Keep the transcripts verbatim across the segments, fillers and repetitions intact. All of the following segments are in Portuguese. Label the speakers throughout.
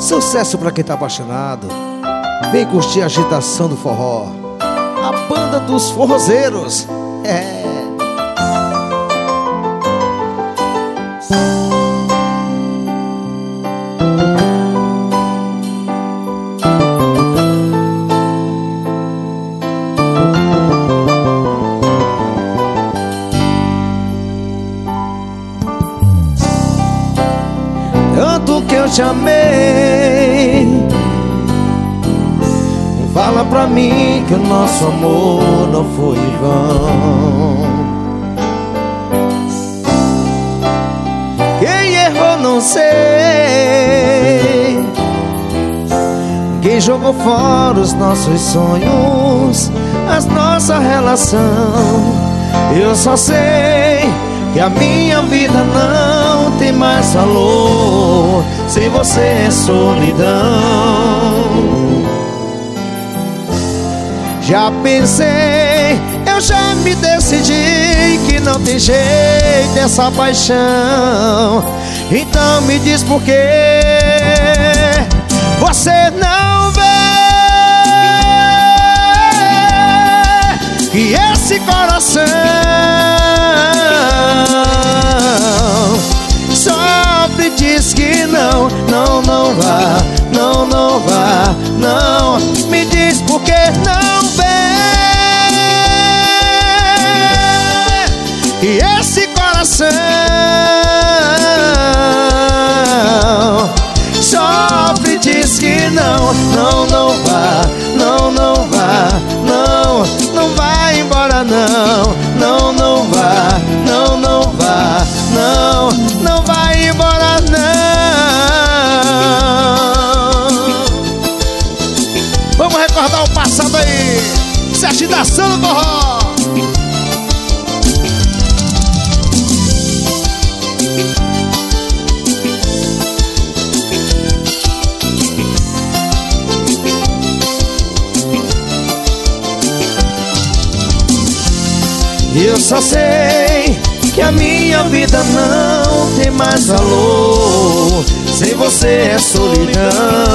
Speaker 1: Sucesso pra quem tá apaixonado. Vem curtir a agitação do forró. A banda dos forrozeiros. É. Tanto que eu te amei, fala pra mim que o nosso amor não foi em vão. Quem errou não sei, quem jogou fora os nossos sonhos, a nossa relação. Eu só sei que a minha vida não tem mais valor, sem você é solidão. Já pensei, eu já me decidi que não tem jeito essa paixão. Então me diz por que você não vê que esse coração sofre, diz que não, não, não vá, não, não vá, não. Me diz por que não vê que esse coração sofre, diz que não, não, não vá, não, não vá, não, não vai embora não, não, não vá, não, não vá, não, não vai embora não. Vamos recordar o passado aí, se agitação no forró. Eu só sei que a minha vida não tem mais valor, sem você é solidão.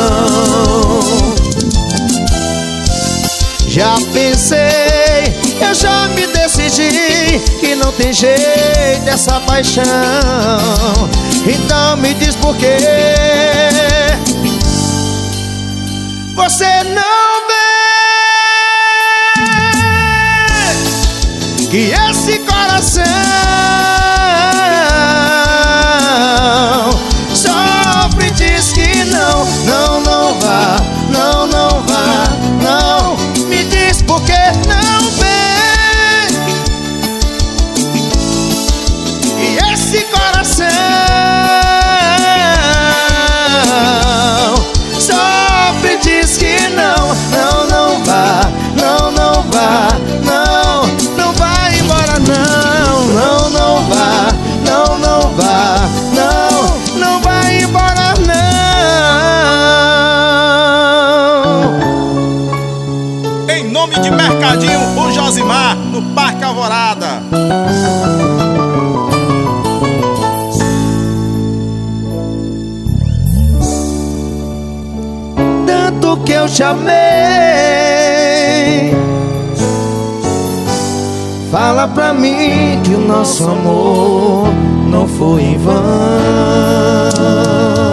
Speaker 1: Já pensei, eu já me decidi que não tem jeito essa paixão. Então me diz por que você não vê que esse coração sofre, diz que não, não, não vá, não, não vá, não. Me diz por que não vê que esse coração sofre, diz que não, não, não vá, não, não vá, não, não vai embora não, não, não vá, não, não vá, não, não vai embora não.
Speaker 2: Em nome de Mercadinho, o Josimar, no Parque Alvorada.
Speaker 1: Tanto que eu te amei, fala pra mim que o nosso amor não foi em vão.